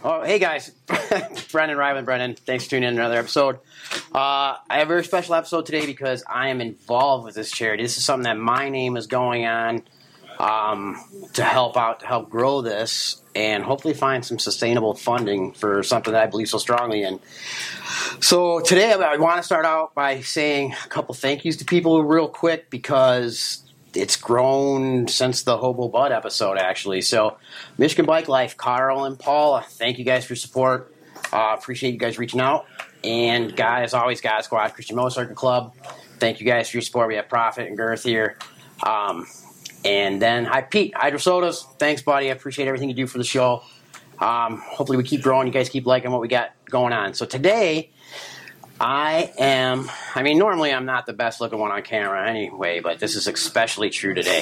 Oh, hey guys, Brendan Ryland. Brendan, thanks for tuning in to another episode. I have a very special episode today because I am involved with this charity. This is something that my name is going on to help out, to help grow this, and hopefully find some sustainable funding for something that I believe so strongly in. So today I want to start out by saying a couple thank yous to people real quick because it's grown since the Hobo Bud episode, actually. So, Michigan Bike Life, Carl and Paula, thank you guys for your support. Appreciate you guys reaching out. And guys, always, God Squad, Christian Motorcycle Club, thank you guys for your support. We have Profit and Girth here. And then, hi, Pete, Hydro Sodas. Thanks, buddy. I appreciate everything you do for the show. Hopefully we keep growing. You guys keep liking what we got going on. So today, normally I'm not the best looking one on camera anyway, but this is especially true today.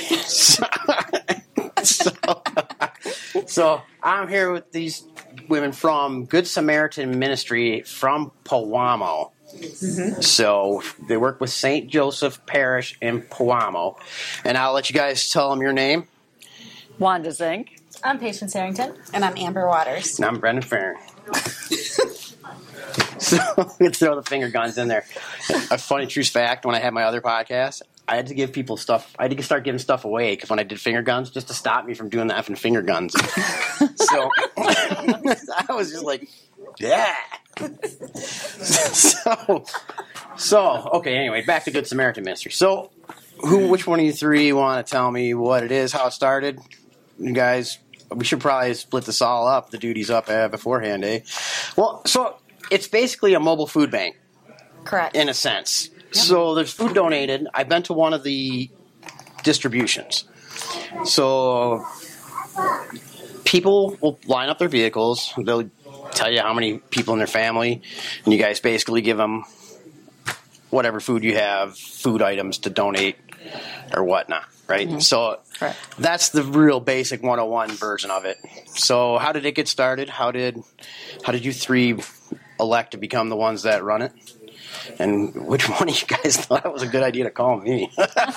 So I'm here with these women from Good Samaritan Ministry from Powamo. Mm-hmm. So they work with St. Joseph Parish in Powamo. And I'll let you guys tell them your name. Wanda Zink. I'm Patience Harrington. And I'm Amber Waters. And I'm Brendan Farron. So we throw the finger guns in there. A funny true fact, when I had my other podcast, I had to give people stuff. I had to start giving stuff away because when I did finger guns, just to stop me from doing the effing finger guns. So I was just like, yeah. So okay. Anyway, back to Good Samaritan Ministry. So, which one of you three want to tell me what it is, how it started? You guys, we should probably split this all up. The duties up beforehand, eh? Well, so it's basically a mobile food bank. Correct. In a sense. Yep. So there's food donated. I've been to one of the distributions. So people will line up their vehicles. They'll tell you how many people in their family, and you guys basically give them whatever food you have, food items to donate or whatnot, right? Mm-hmm. So that's the real basic 101 version of it. So how did it get started? How did you three elect to become the ones that run it? And which one of you guys thought it was a good idea to call me?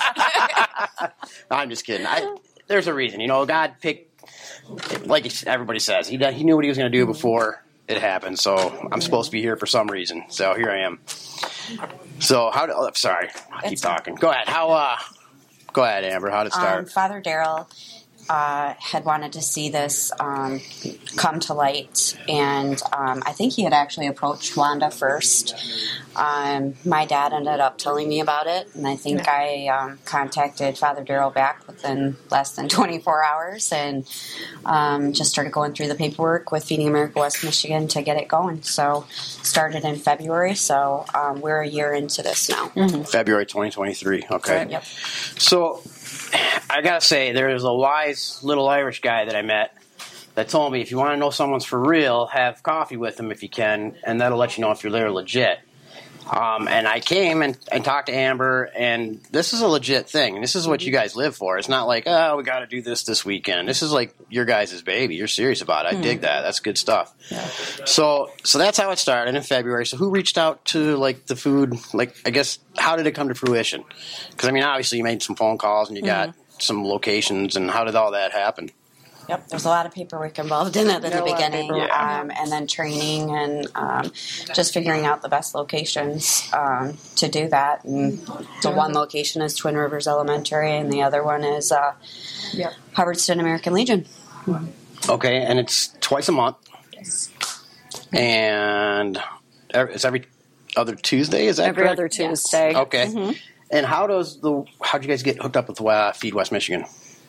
I'm just kidding. There's a reason. God picked, like everybody says, he knew what he was going to do before it happened. So I'm supposed to be here for some reason. So here I am. So sorry, I keep talking. Go ahead. Go ahead, Amber. How did it start? Father Daryl had wanted to see this come to light, and I think he had actually approached Wanda first. My dad ended up telling me about it, and I think I contacted Father Daryl back within less than 24 hours and just started going through the paperwork with Feeding America West Michigan to get it going. So started in February, so we're a year into this now. Mm-hmm. February 2023, okay. Yep. So I gotta say, there's a wise little Irish guy that I met that told me if you want to know someone's for real, have coffee with them if you can, and that'll let you know if they're legit. And I came and talked to Amber, and this is a legit thing. And this is what you guys live for. It's not like, oh, we got to do this weekend. This is like your guys' baby. You're serious about it. I dig that. That's good stuff. Yeah. So that's how it started in February. So who reached out to the food? I guess, how did it come to fruition? Because obviously you made some phone calls and you got some locations. And how did all that happen? Yep, there's a lot of paperwork involved in it in the beginning, and then training and just figuring out the best locations to do that. And the one location is Twin Rivers Elementary, and the other one is Hubbardston American Legion. Okay, and it's twice a month. Yes. And it's every other Tuesday, is that every correct? Other Tuesday. Yes. Okay. Mm-hmm. And how'd you guys get hooked up with Feed West Michigan?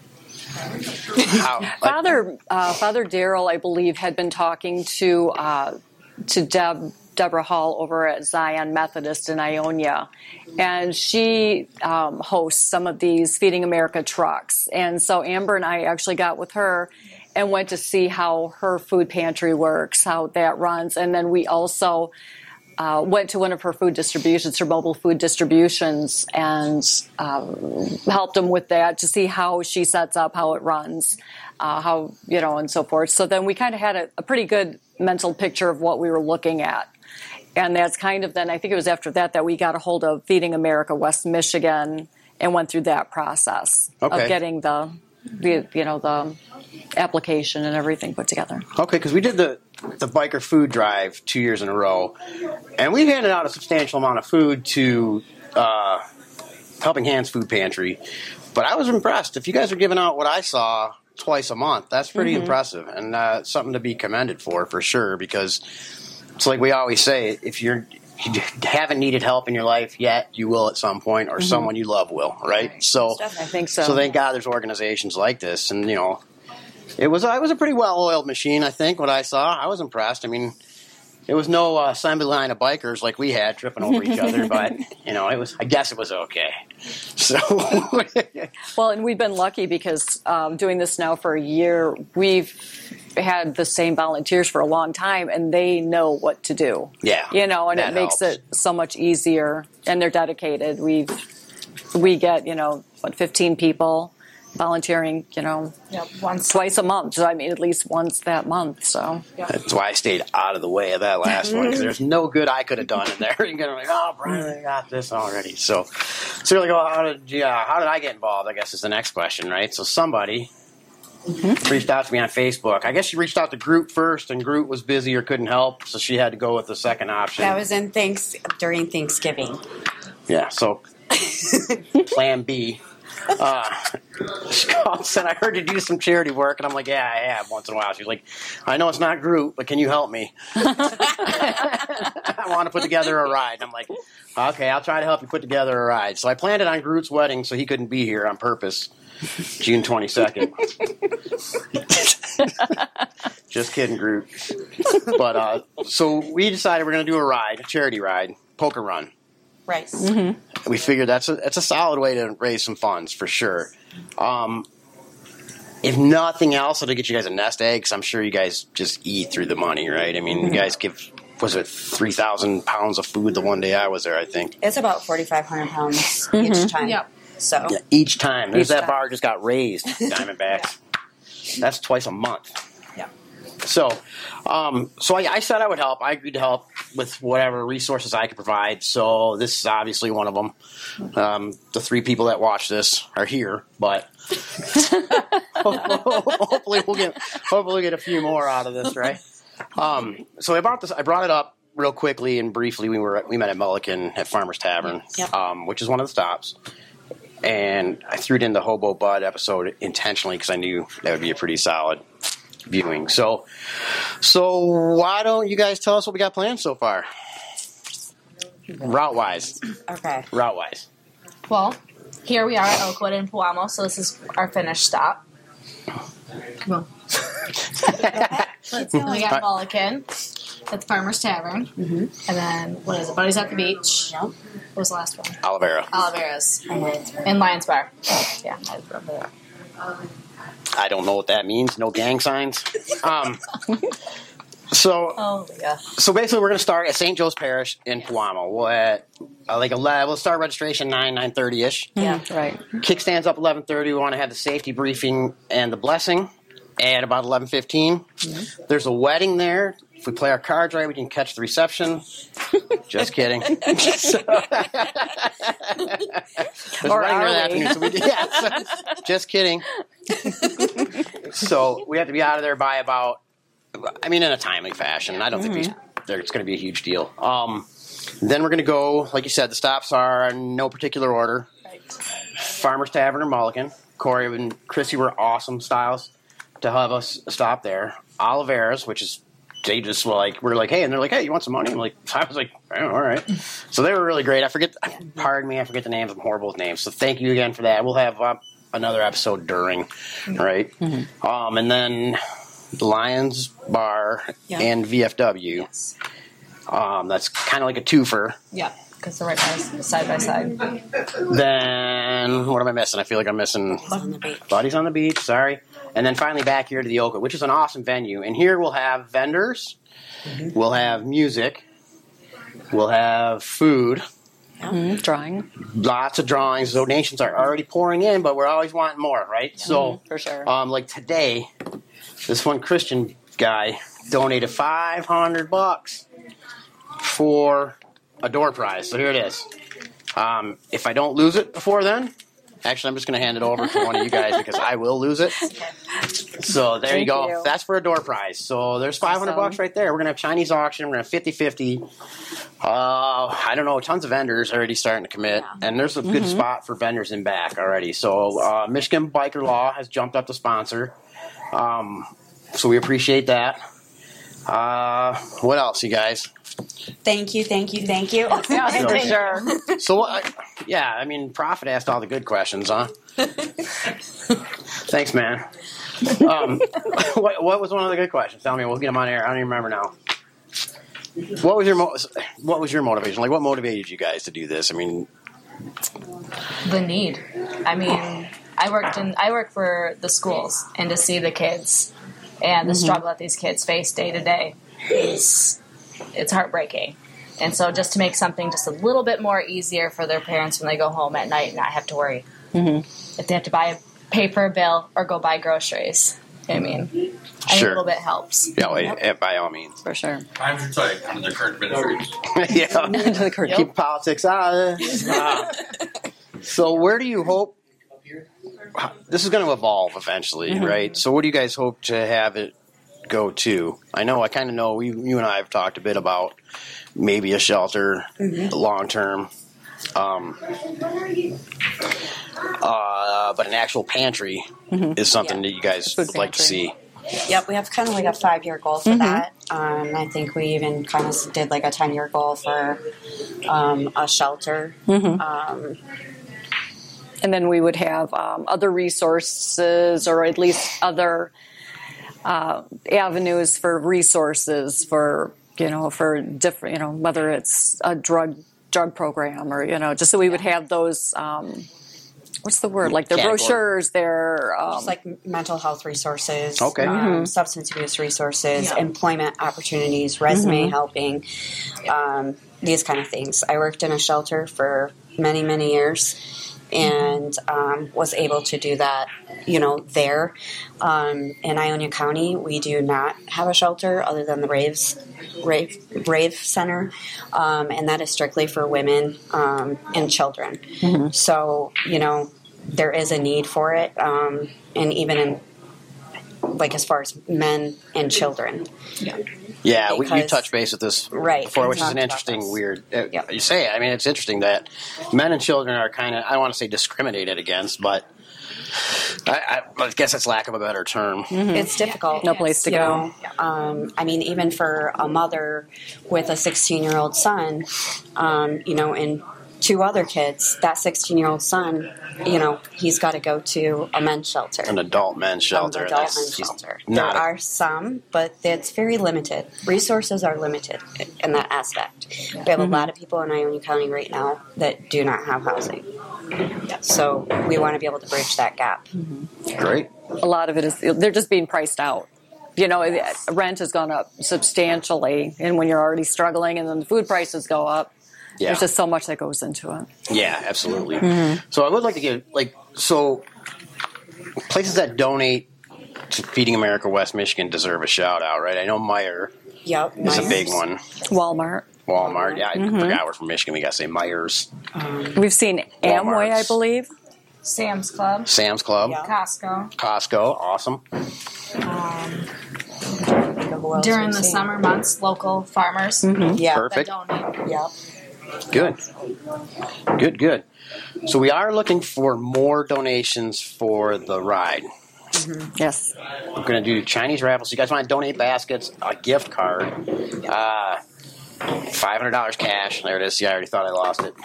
Father Daryl, I believe, had been talking to Deborah Hall over at Zion Methodist in Ionia, and she hosts some of these Feeding America trucks. And so Amber and I actually got with her and went to see how her food pantry works, how that runs, and then we also went to one of her food distributions, her mobile food distributions, and helped them with that to see how she sets up, how it runs, and so forth. So then we kind of had a pretty good mental picture of what we were looking at. And that's kind of then, I think it was after that we got a hold of Feeding America West Michigan and went through that process of getting the application and everything put together. Okay, because we did the biker food drive 2 years in a row, and we handed out a substantial amount of food to Helping Hands Food Pantry. But I was impressed. If you guys are giving out what I saw twice a month, that's pretty impressive, and something to be commended for sure, because it's like we always say, if you haven't needed help in your life yet, you will at some point, or someone you love will, right? So I think so. So thank God there's organizations like this, and it was a pretty well-oiled machine, I think, what I saw. I was impressed. I mean, it was no assembly line of bikers like we had tripping over each other, but, I guess it was okay. So, Well, and we've been lucky because doing this now for a year, we've had the same volunteers for a long time, and they know what to do. Yeah. And that it makes helps. it so much easier, and they're dedicated. We get, 15 people volunteering, twice a month. So, I mean, at least once that month. So That's why I stayed out of the way of that last one, because there's no good I could have done in there. You're gonna be like, oh, Brian, I got this already. So you're like, oh, how did I get involved? I guess is the next question, right? So somebody reached out to me on Facebook. I guess she reached out to Groot first, and Groot was busy or couldn't help, so she had to go with the second option. That was during Thanksgiving. Yeah. So Plan B. She called and said, I heard you do some charity work, and I'm like, yeah, I have once in a while. She's like, I know it's not Groot, but can you help me? I want to put together a ride. And I'm like, okay, I'll try to help you put together a ride. So I planned it on Groot's wedding, so he couldn't be here on purpose, June 22nd. Just kidding, Groot. But so we decided we're going to do a charity ride, poker run. Right. We figured that's a solid way to raise some funds for sure. If nothing else, it'll get you guys a nest egg, because I'm sure you guys just eat through the money, right? I mean, you guys give, was it 3,000 pounds of food the one day I was there, I think. It's about 4,500 pounds each time. Yep. So Yeah, each time. There's Each that time. bar just got raised, Diamondbacks. That's twice a month. Yeah. So I said I would help. I agreed to help with whatever resources I could provide. So this is obviously one of them. The 3 people that watch this are here, but hopefully we'll get a few more out of this, right? So I brought it up real quickly and briefly. We met at Mulligan at Farmer's Tavern, Yep. Which is one of the stops. And I threw it in the Hobo Bud episode intentionally because I knew that would be a pretty solid viewing. So why don't you guys tell us what we got planned so far? Route-wise. okay. Route-wise. Well, here we are at Oakwood in Puamo, so this is our finish stop. Come on. Then we got Mulligan. That's Farmer's Tavern. And then, what is it? Buddies at the Beach. Yep. What was the last one? Olivera. Oliveira's. And Lions Bar. Yeah, I remember that. I don't know what that means. No gang signs. So Oh, yeah. So basically, we're going to start at St. Joe's Parish in Puamo. We'll start registration 9:30ish. Yeah. Right. Kickstands up 11:30. We want to have the safety briefing and the blessing at about 11:15. There's a wedding there. If we play our cards right, we can catch the reception. Just kidding. There's a Or wedding there are that we? afternoon, just kidding. So we have to be out of there by about, in a timely fashion. I don't think it's going to be a huge deal. Then we're going to go, like you said, the stops are in no particular order. Right. Farmer's Tavern or Mulligan. Corey and Chrissy were awesome styles to have us stop there. Oliveira's, which is, they just were like, hey, and they're like, hey, you want some money? I was like, oh, all right. So they were really great. I forget the names. I'm horrible with names. So thank you again for that. We'll have another episode during, right? And then the Lions Bar and VFW. Yes. That's kind of like a twofer. Yeah, because they're right side by side. Then what am I missing? I feel like I'm missing On the beach. Buddies on the Beach. Sorry. And then finally back here to the Oakwood, which is an awesome venue. And here we'll have vendors. We'll have music. We'll have food. Drawing. Lots of drawings. Donations are already pouring in, but we're always wanting more, right? So, For sure. like today, this one Christian guy donated $500 for a door prize. So here it is. If I don't lose it before then, Actually, I'm just going to hand it over to one of you guys because I will lose it. So there you Thank go. you. That's for a door prize. So there's $500 Awesome. right there. We're going to have Chinese auction. We're going to have 50-50. I don't know. Tons of vendors already starting to commit. And there's a good spot for vendors in back already. So Michigan Biker Law has jumped up to sponsor. So we appreciate that. What else, you guys? Thank you. Yeah, for sure. So, I mean, Prophet asked all the good questions, huh? Thanks, man. What was one of the good questions? Tell me. We'll get them on air. I don't even remember now. What was your motivation? Like, what motivated you guys to do this? I mean, The need. I mean, I work for the schools, and to see the kids and the struggle that these kids face day to day it's heartbreaking. And so just to make something just a little bit more easier for their parents when they go home at night and not have to worry if they have to pay for a bill or go buy groceries. I mean, I think a Sure. little bit helps. yeah, by all means. For sure. Times are tight under the current administration. Yeah. Keep politics out of it. So where do you hope this is going to evolve eventually, right? So what do you guys hope to have it go to? I kind of know you and I have talked a bit about maybe a shelter long term. But an actual pantry is something that you guys Food would like to pantry. see. Yep, we have kind of like a 5-year goal for that. I think we even kind of did like a 10-year goal for a shelter. And then we would have other resources, or at least other avenues for resources for different, whether it's a drug program or, just so we would have those, what's the word? Like their Category. brochures, their, Just like mental health resources, Okay. substance abuse resources, employment opportunities, resume helping, these kind of things. I worked in a shelter for many, many years and was able to do that, there. In Ionia County, we do not have a shelter other than the Rave Center, and that is strictly for women and children. So, there is a need for it, and even in, like, as far as men and children. Yeah, you Because- touched base with this Right, before, we which is an talked about interesting, this. weird. Yep. You say it. I mean, it's interesting that men and children are kind of, I don't want to say discriminated against, but I guess that's lack of a better term. It's difficult. No place to you go. know. I mean, even for a mother with a 16-year-old son, and 2 other kids, that 16-year-old son, he's got to go to a men's shelter. An adult men's shelter. Adult That's men's just shelter. not There are some, but it's very limited. Resources are limited in that aspect. We have a lot of people in Ionia County right now that do not have housing. So we want to be able to bridge that gap. great. a lot of it is, they're just being priced out. Rent has gone up substantially, and when you're already struggling and then the food prices go up, Yeah. there's just so much that goes into it. Yeah, absolutely. So I would like to get places that donate to Feeding America West Michigan deserve a shout out, right? I know Meyer Yep. is a big one. Walmart. Walmart. Yeah, I forgot we're from Michigan. We got to say Myers. We've seen Amway, I Walmart's. believe. Sam's Club, Sam's Club. Yeah. Costco. Costco. Awesome. During the summer months, local farmers Yeah. that Perfect. donate. Yep. Good. So we are looking for more donations for the ride. Yes. We're going to do Chinese raffles. So you guys want to donate baskets, a gift card, $500 cash. There it is. See, I already thought I lost it.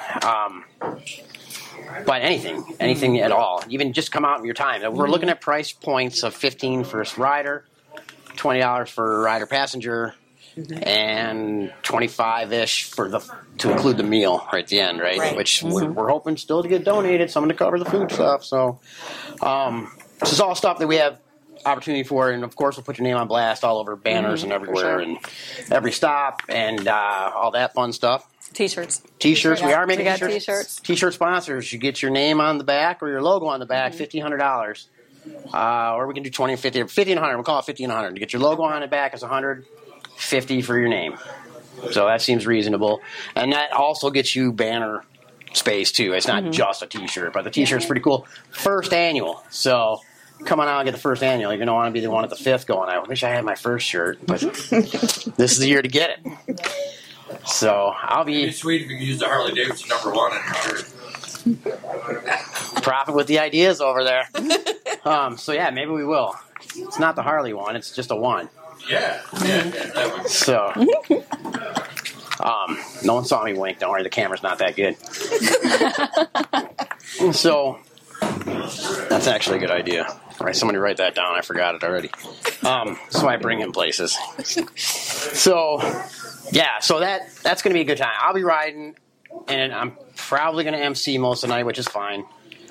But anything at all. Even just come out in your time. We're looking at price points of $15 for rider, $20 for rider passenger, and $25-ish to include the meal right at the end, right? Which we're hoping still to get donated, someone to cover the food stuff. So this is all stuff that we have opportunity for, and of course we'll put your name on blast all over banners and everywhere and every stop and all that fun stuff. T-shirts. T-shirts, we are making We got t-shirts. T-shirts. T-shirt sponsors, you get your name on the back or your logo on the back, $1,500. Or we can do 20 and 50, 50 and 100. We'll call it 50 and 100. To get your logo on the back is 100, 50 for your name. So that seems reasonable. And that also gets you banner space too. It's not just a T-shirt, but the T-shirt's pretty cool. First annual, so come on out and get the first annual. You're going to want to be the one at the 5th going, I wish I had my first shirt, but this is the year to get it. So I'll It'd be be sweet if you could use the Harley Davidson #1 on your shirt. profit with the ideas over there. So yeah, maybe we will. It's not the Harley one, it's just a one. Yeah, that would. So, no one saw me wink. Don't worry, the camera's not that good. So, that's actually a good idea. All right, somebody write that down. I forgot it already. So I bring him places. So, yeah, so that's going to be a good time. I'll be riding, and I'm probably going to MC most of the night, which is fine.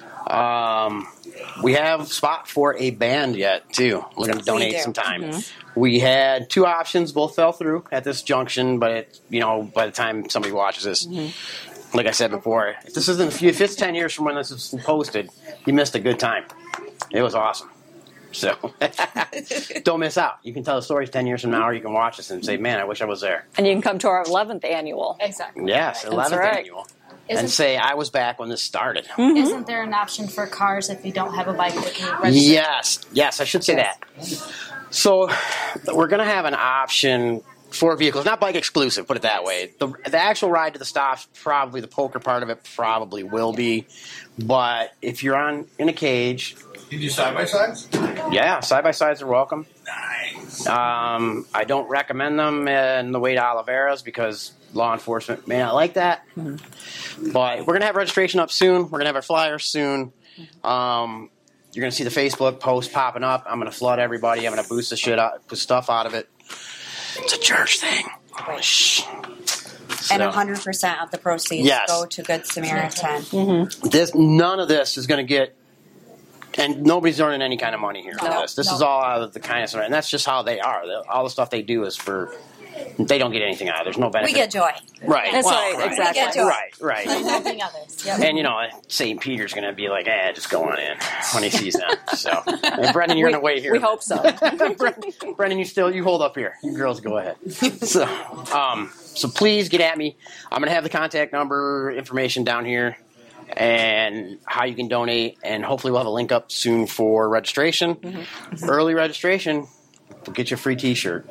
We have spot for a band yet too. We're going to donate some time. We had 2 options, both fell through at this junction, but by the time somebody watches this, like I said before, if it's 10 years from when this is posted, you missed a good time. It was awesome. So don't miss out. You can tell the stories 10 years from now, or you can watch this and say, man, I wish I was there. And you can come to our 11th annual. Exactly. Yes, 11th right. annual. And say, I was back when this started. Isn't there an option for cars if you don't have a bike that can register? Yes, I should say that. So we're going to have an option for vehicles, not bike exclusive, put it that way. The actual ride to the stops, probably the poker part of it probably will be. But if you're in a cage, You do side-by-sides? yeah, side-by-sides are welcome. Nice. I don't recommend them in the way to Oliveras because law enforcement may not like that. But we're going to have registration up soon. We're going to have our flyers soon. You're going to see the Facebook post popping up. I'm going to flood everybody. I'm going to boost the stuff out of it. It's a church thing. Shh. And So, 100% of the proceeds Yes. go to Good Samaritan. none of this is going to get, and nobody's earning any kind of money here on this. This is all out of the kindness, and that's just how they are. All the stuff they do is for. They don't get anything out of it. There's no benefit. We get joy. Right. That's Well, right, exactly. We get joy. Right. Helping others. Yep. And St. Peter's going to be like, just go on in when he sees them. So, and Brendan, you're going to wait here. We hope so. Brendan, you hold up here. You girls go ahead. So please get at me. I'm going to have the contact number information down here and how you can donate, and hopefully we'll have a link up soon for registration. Early registration will get you a free T-shirt.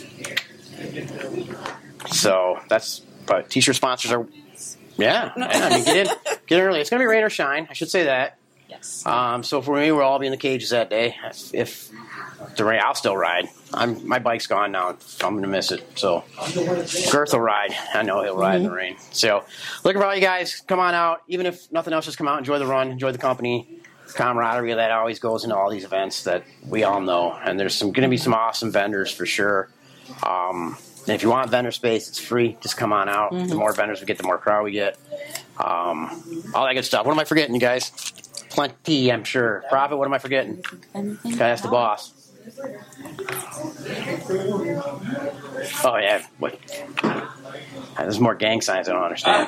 So but T-shirt sponsors are, get in early. It's going to be rain or shine. I should say that. Yes. So for me, we'll all be in the cages that day. If the rain, I'll still ride. My bike's gone now. I'm going to miss it. So Girth will ride. I know he'll ride in the rain. So looking for all you guys. Come on out. Even if nothing else, just come out, enjoy the run, enjoy the company, camaraderie that always goes into all these events that we all know. And there's going to be some awesome vendors for sure. And if you want vendor space, it's free. Just come on out. The more vendors we get, the more crowd we get. All that good stuff. What am I forgetting, you guys? Plenty, I'm sure. Profit, what am I forgetting? Gotta ask the boss. Oh, yeah. What? There's more gang signs I don't understand.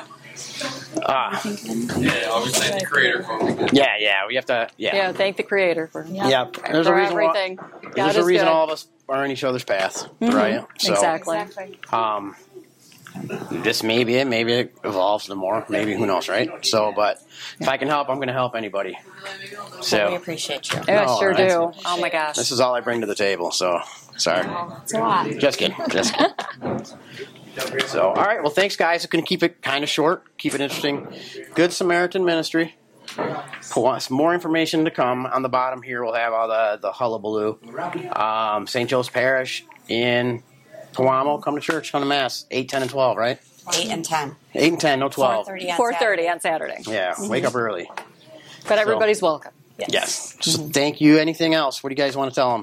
Yeah, obviously the creator for Yeah, we have to, Yeah, thank the Creator for There's for a reason everything. God There's a is reason good. all of us are in each other's path, right? So, Exactly. This may be it. Maybe it evolves the more. Maybe, who knows, right? So, but if I can help, I'm going to help anybody. We So, appreciate you. Yeah, No, sure that's- do. Oh my gosh. this is all I bring to the table. So, sorry. It's a lot. Just kidding. So, all right. Well, thanks, guys. I'm going to keep it kind of short, keep it interesting. Good Samaritan Ministry. Some more information to come. On the bottom here, we'll have all the hullabaloo. St. Joe's Parish in Pewamo. Come to church, come to Mass. 8, 10, and 12, right? 8 and 10. 8 and 10, no 12. 4:30 on 4:30 on Saturday. Yeah, wake up early. But everybody's welcome. Yes. So thank you. Anything else? What do you guys want to tell them?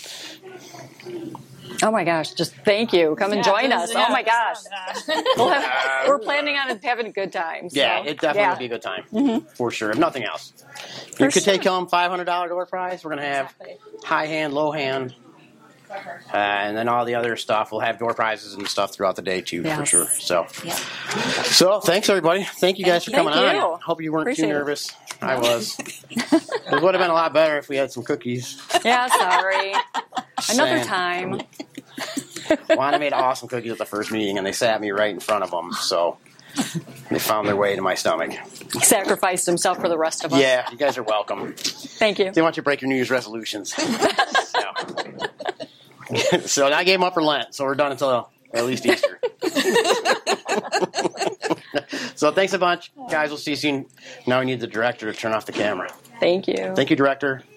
Oh my gosh, just thank you. Come and join us. Oh my gosh. We're planning on having a good time. So. Yeah, it definitely will be a good time. For sure. If nothing else. You could take home $500 door prize. We're going to have high hand, low hand. And then all the other stuff. We'll have door prizes and stuff throughout the day too, for Yes. sure. So, Yeah. so thanks everybody. Thank you guys for coming Thank on. you. Hope you weren't Appreciate too it. nervous. I was. It would have been a lot better if we had some cookies. Yeah, sorry. Another Saying. time. Wanda made awesome cookies at the first meeting, and they sat me right in front of them. So They found their way to my stomach. He sacrificed himself for the rest of us. Yeah, you guys are welcome. Thank you. They want you to break your New Year's resolutions. So I gave them up for Lent, so we're done until at least Easter. So thanks a bunch, guys. We'll see you soon. Now we need the director to turn off the camera. Thank you. Thank you, director.